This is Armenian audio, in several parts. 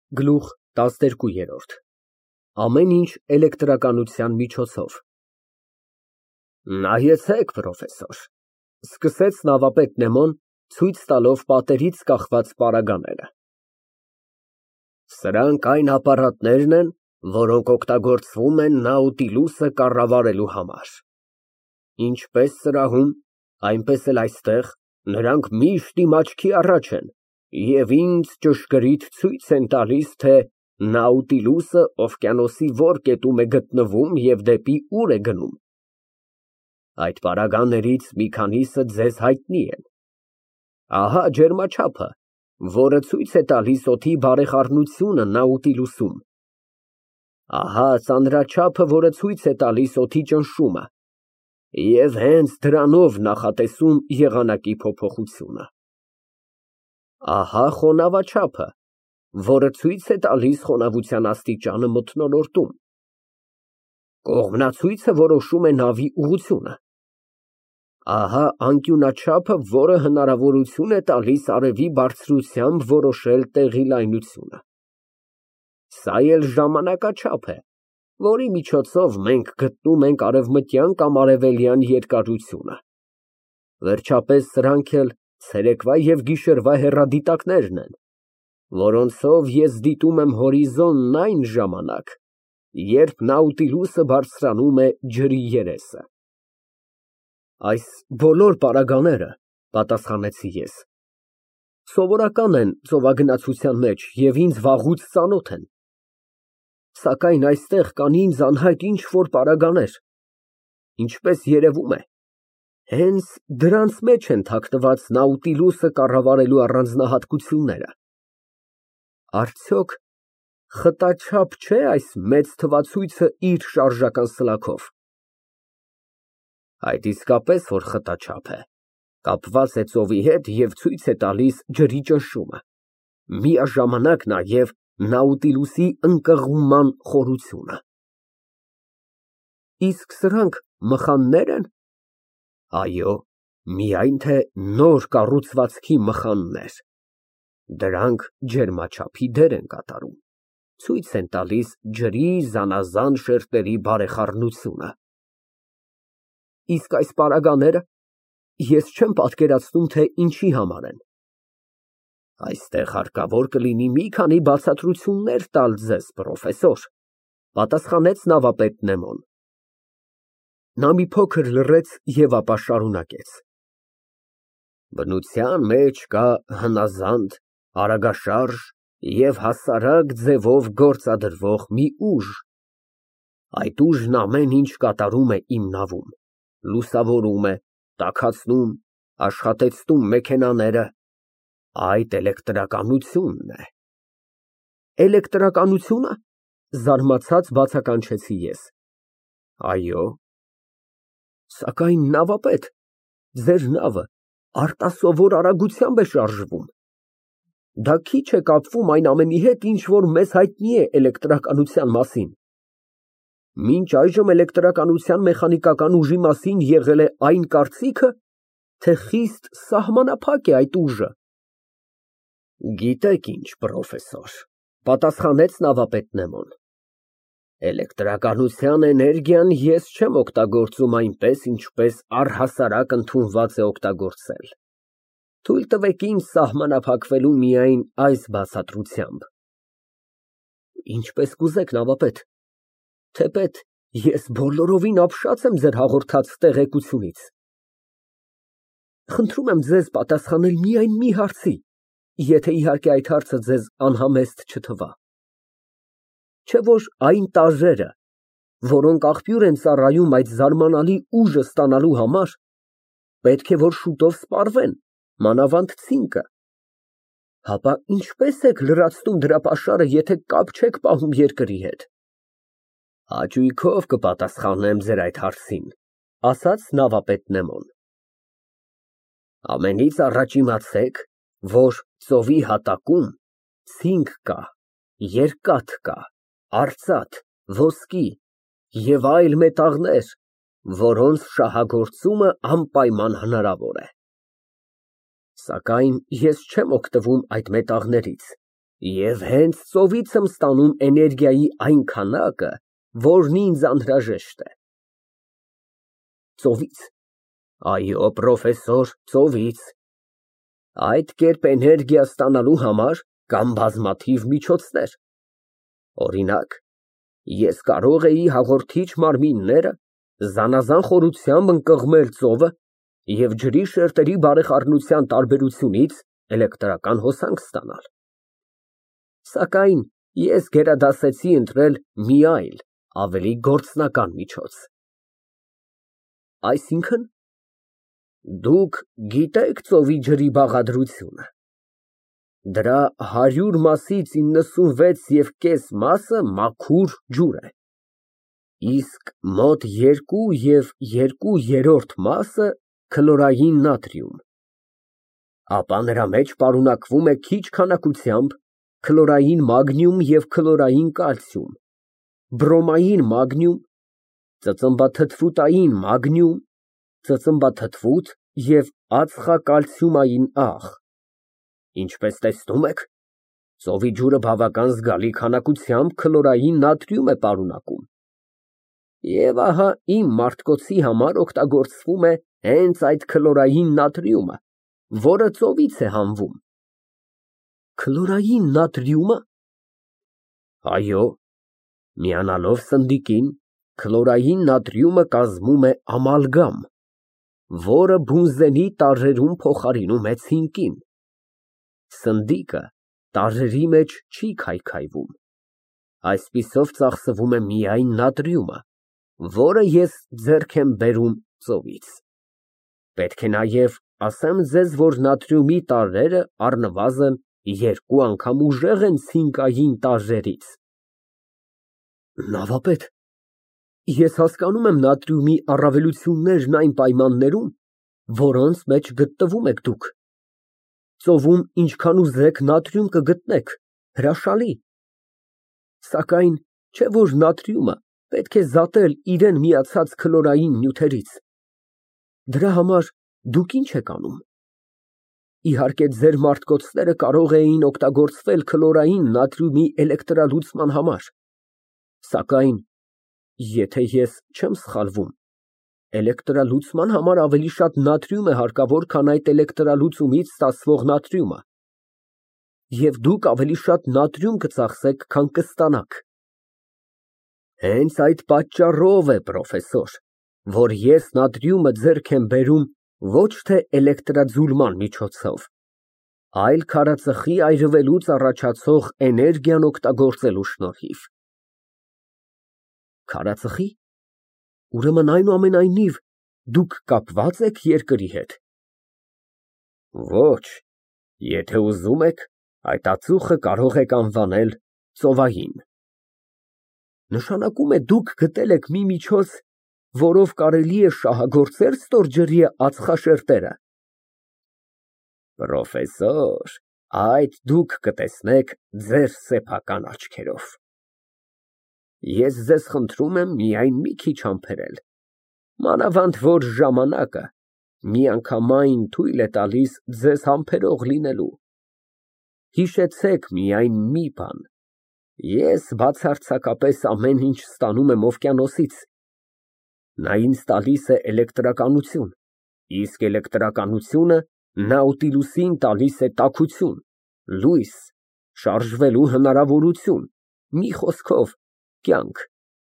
Գլուխ 12 Ամեն ինչ էլեկտրականության միջոցով։ Նայեցեք, պրոֆեսոր, սկսեց նավապետ Նեմոն, ցույց տալով պատերից կախված պարագաները։ Սրանք այն ապարատներն են, որոնք օգտագործվում են Նաուտիլուսը կառավարելու համար։ Ինչպես սրահում, այնպես էլ այստեղ նրանք միշտ իմ աչքի առաջ են և ինձ ճշգրիտ ցույց են տալիս, թե Նաուտիլուսը օվկիանոսի որ կետում է գտնվում և դեպի ուր է գնում։ Այդ պարագաներից մի քանիսը ձեզ հայտնի են։ Ահա ջերմաչափը, որը ցույց է տալիս օդի բարեխառնությունը Նաուտիլուսում։ Ահա ծանրաչափը, որը ցույց է տալիս օդի ճնշումը, և հենց դրանով նախատեսում եղանակի փոփոխությունը։ Ահա խոնավաչափը, որը ցույց է տալիս խոնավության աստիճանը մթնոլորտում։ Կողմնացույցը որոշում է նավի ուղղությունը։ Ահա անկյունաչափը, որը հնարավորություն է տալիս արևի բարձրությամբ որոշել տեղի լայնությունը։ Սա էլ ժամանակաչափ է, որի միջոցով մենք գտնում ենք արևմտյան կամ արևելյան երկարությունը։ Վերջապես սրանք էլ ցերեկվա և գիշերվա հեռադիտակներն են, որոնցով ես դիտում եմ հորիզոնն այն ժամանակ, երբ Նաուտիլուսը բարձրանում է ջրի երեսը։ Այս բոլոր պարագաները, պատասխանեցի ես, սովորական են ծովագնացության մեջ և ինձ վաղուց ծանոթ են։ Սակայն այստեղ կան ինձ անհայտ ինչ֊որ պարագաներ, ինչպես երևում է, հենց դրանց մեջ են թաքնված Նաուտիլուսը կառավարելու առանձնահատկությունները։ Արդյոք խտաչափ չէ այս մեծ թվացույցը իր շարժական սլաքով։ Այդ իսկապես որ խտաչափ է, կապված է ծովի հետ և ցույց է տալիս ջրի ճնշումը, միաժամանակ նաև Նաուտիլուսի ընկղմման խորությունը։ Իսկ սրանք մխաննե՞ր են։ Այո, միայն թե նոր կառուցվածքի մխաններ։ Դրանք ջերմաչափի դեր են կատարում, ցույց են տալիս ջրի զանազան շերտերի բարեխառնությունը։ Իսկ այս պարագաները, ես չեմ պատկերացնում, թե ինչի համար են։ Այստեղ հարկավոր կլինի մի քանի բացատրություններ տալ ձեզ, պրոֆեսոր, պատասխանեց նավապետ Նեմոն։ Նա մի փոքր լռեց և ապա շարունակեց. Բնության մեջ կա հնազանդ, արագաշարժ և հասարակ ձևով գործադրվող մի ուժ։ Այդ ուժն ամեն ինչ կատարում է իմ նավում, լուսավորում է, տաքացնում, աշխատեցնում մեքենաները, այդ էլեկտրականությունն է։ Էլեկտրականությո՞ւնը, զարմացած բացականչեցի ես։ Այո։ Սակայն նավապետ, ձեր նավը արտասովոր արագությամբ է շարժվում։ Դա քիչ է կապվում այն ամենի հետ, ինչ որ մեզ հայտնի է էլեկտրականության մասին։ Մինչ այժմ էլեկտրականության մեխանիկական ուժի մասին եղել է այն կարծիքը, թե խիստ սահմանափակ է այդ ուժը։ Գիտեք ինչ, պրոֆեսոր, պատասխանեց նավապետ Նեմոն, էլեկտրականության էներգիան ես չեմ օգտագործում այնպես, ինչպես առհասարակ ընդունված է օգտագործել։ Թույլ տվեք ինձ սահմանափակվելու միայն այս բացատրությամբ։ Ինչպես կուզեք, նավապետ, թեպետ ես բոլորովին ապշած եմ ձեր հաղորդած տեղեկությունից։ Խնդրում եմ ձեզ պատասխանել միայն մի հարցի, եթե իհարկե այդ հարցը ձեզ անհամեստ չթվա։ Չէ՞ որ այն տաժերը, որոնք աղբյուր են ծառայում այդ զարմանալի ուժը ստանալու համար, պետք է որ շուտով սպառվեն, մանավանդ ցինկը։ Հապա ինչպես եք լրացնում դրա պաշարը, եթե կապ չեք պահում երկրի հետ։ Հաճույքով կպատասխանեմ ձեր այդ հարցին, ասաց նավապետ Նեմոն։ Ամենից առաջ իմացեք, որ ծովի հատակում ցինկ կա, երկաթ կա, արծաթ, ոսկի և այլ մետաղներ, որոնց շահագործումը անպայման հնարավոր է։ Սակայն ես չեմ օգտվում այդ մետաղներից, Եվ հենց ծովից եմ ստանում էներգիայի այն քանակը, որն ինձ անհրաժեշտ է։ Ծովից։ Այո, պրոֆեսոր, ծովից։ Այդ կերպ էներգիա ստանալու համար կան բազմաթիվ միջոցներ։ Օրինակ, ես կարող էի հաղորդիչ մարմինները զանազան խորությամբ ընկղմել ծովը և ջրի շերտերի բարեխառնության տարբերությունից էլեկտրական հոսանք ստանալ։ Սակայն ես գերադասեցի ընտրել մի այլ, ավելի գործնական միջոց։ Այսինքն, դուք գիտեք ծովի ջրի բաղադրությունը։ Դրա 100 մասից 96,5 մասը մաքուր ջուր է, իսկ մոտ 2 և 2/3 մասը քլորային նատրիում, ապա նրա մեջ պարունակվում է քիչ քանակությամբ քլորային մագնիում և քլորային կալցիում, բրոմային մագնիում, ծծմբաթթվուտային մագնիում, ծծմբաթթվուտ և ածխակալցիումային աղ։ Ինչպես տեսնում եք, ծովի ջուրը բավական զգալի քանակությամբ քլորային նատրիում է պարունակում։ Եվ ահա իմ մարտկոցի համար օգտագործվում է հենց այդ քլորային նատրիումը, որը ծովից է հանվում։ Քլորային նատրիումը։ Այո, միանալով սնդիկին, քլորային նատրիումը կազմում է ամալգամ, որը բունզենի տարրերում փոխարինում է ցինկին։ Սնդիկը տարրերի մեջ չի քայքայվում։ Այսպիսով ծախսվում է միայն նատրիումը, որը ես ձեռք եմ բերում ծովից։ Պետք է նաև ասեմ ձեզ, որ նատրիումի տարրերը առնվազն 2 անգամ ուժեղ են ցինկային տարրերից։ Նավապետ, ես հասկանում եմ նատրիումի առավելություններն այն պայմաններում, որոնց մեջ գտնվում եք դուք։ Ծովում ինչքան ուզեք նատրիում կգտնեք, հրաշալի։ Սակայն չէ՞ որ նատրիումը պետք է զատել իրան միացած քլորային նյութերից։ Դրա համար դուք ինչ եք անում։ Իհարկե, ձեր մարտկոցները կարող էին օգտագործվել քլորային նատրիումի էլեկտրալուծման համար, սակայն, եթե ես չեմ սխալվում, էլեկտրալուծման համար ավելի շատ նատրիում է հարկավոր, քան այդ էլեկտրալուծումից ստացվող նատրիումը, և դուք ավելի շատ նատրիում կծախսեք, քան կստանաք։ Հենց այդ պատճառով է, պրոֆեսոր, որ ես նատրիումը ձեռք եմ բերում ոչ թե էլեկտրաձուլման միջոցով, այլ քարածխի այրվելուց առաջացող էներգիան օգտագործելու շնորհիվ։ Քարածխի։ Ուրեմն այնուամենայնիվ դուք կապվա՞ծ եք երկրի հետ։ Ոչ, եթե ուզում եք, այդ ածուխը կարող եք անվանել ծովային։ Նշանակում է դուք գտել եք մի միջոց, որով կարելի է շահագործել ստորջրյա ածխաշերտերը։ Պրոֆեսոր, այդ դուք կտեսնեք ձեր սեփական աչքերով։ Ես ձեզ խնդրում եմ միայն մի քիչ համբերել, մանավանդ որ ժամանակը միանգամայն թույլ է տալիս ձեզ համբերող լինելու։ Հիշեցեք միայն մի բան. ես բացարձակապես ամեն ինչ ստանում եմ օվկիանոսից։ Նա ինձ տալիս է էլեկտրականություն, իսկ էլեկտրականությունը Նաուտիլուսին տալիս է տաքություն, լույս, շարժվելու հնարավորություն, մի խոսքով, կյանք։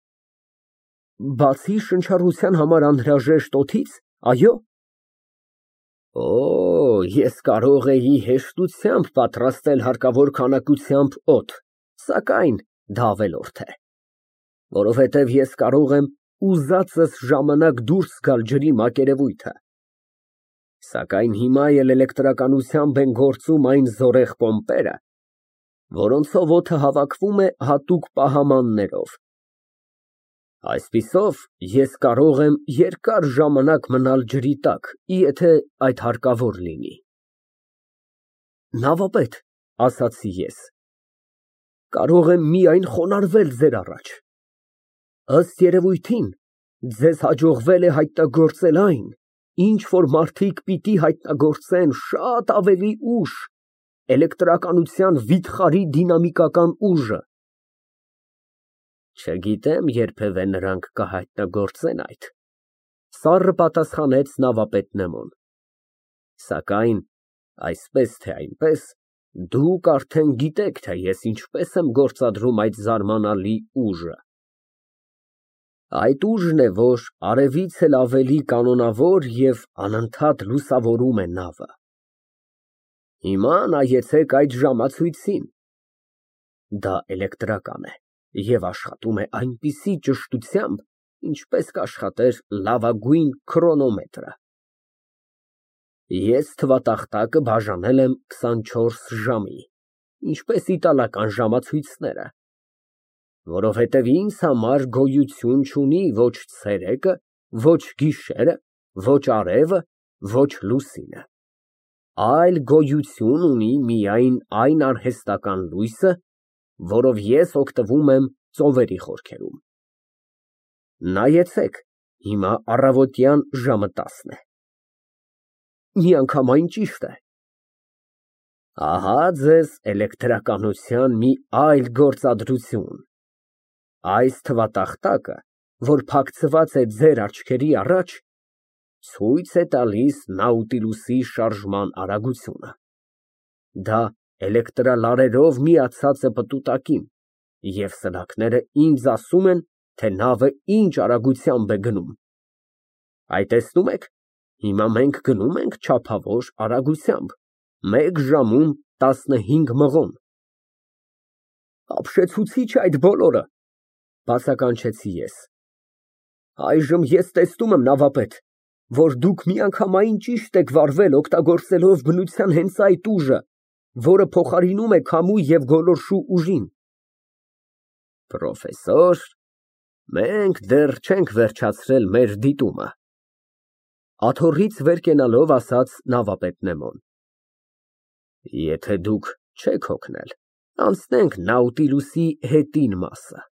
Բացի շնչառության համար անհրաժեշտ օդից, այո։ Օ, ես կարող էի հեշտությամբ պատրաստել հարկավոր քանակությամբ օդ, սակայն դա ավելորդ է, որովհետև ես կարող եմ ուզածս ժամանակ դուրս գալ ջրի մակերևույթը։ Սակայն հիմա էլ էլեկտրականությամբ են գործում այն զորեղ պոմպերը, որոնցով օդը հավաքվում է հատուկ պահամաններով։ Այսպիսով, ես կարող եմ երկար ժամանակ մնալ ջրի տակ, եթե այդ հարկավոր լինի։ Նավապետ, ասացի ես, կարող եմ միայն խոնարհվել ձեր առաջ։ Ըստ երևույթին, ձեզ հաջողվել է հայտնագործել այն, ինչ որ մարդիկ պիտի հայտնագործեն շատ ավելի ուշ, էլեկտրականության վիթխարի դինամիկական ուժը։ Չգիտեմ, երբևէ նրանք կհայտնագործեն այդ, սառը պատասխանեց նավապետ Նեմոն։ Սակայն այսպես թե այնպես, դուք արդեն գիտեք, թե ես ինչպես եմ գործադրում այդ զարմանալի ուժը։ Այդ ուժն է, որ արևից էլ ավելի կանոնավոր և անընդհատ լուսավորում է նավը։ Հիմա նայեցեք այդ ժամացույցին։ Դա էլեկտրական է և աշխատում է այնպիսի ճշտությամբ, ինչպես կաշխատեր լավագույն քրոնոմետրը։ Ես թվատախտակը բաժանել եմ 24 ժամի, ինչպես իտալական ժամացույցները, որովհետև ինձ համար գոյություն չունի ոչ ցերեկը, ոչ գիշերը, ոչ արևը, ոչ լուսինը, այլ գոյություն ունի միայն այն արհեստական լույսը, որով ես օգտվում եմ ծովերի խորքերում։ Նայեցեք, հիմա առավոտյան ժամը 10 է։ Միանգամայն ճիշտ է։ Ահա ձեզ էլեկտրականության մի այլ գործադրություն։ Այս թվատախտակը, որ փակցված է ձեր աչքերի առաջ, ցույց է տալիս Նաուտիլուսի շարժման արագությունը։ Դա էլեկտրալարերով միացած է պտուտակին, և սլաքները ինձ ասում են, թե նավը ինչ արագությամբ է գնում։ Այ տեսնում եք, հիմա մենք գնում ենք չափավոր արագությամբ, 1 ժամում 15 մղոն։ Ապշեցուցիչ է այդ բոլորը, բացականչեցի ես։ Այժմ ես տեսնում եմ, նավապետ, որ դուք միանգամայն ճիշտ եք վարվել օգտագործելով բնության հենց այդ ուժը, որը փոխարինում է քամու և գոլորշու ուժին։ Պրոֆեսոր, մենք դեռ չենք վերջացրել մեր դիտումը, աթոռից վեր կենալով ասաց նավապետ Նեմոն։ Եթե դուք չեք հոգնել, անցնենք Նաուտիլուսի հետին մասը։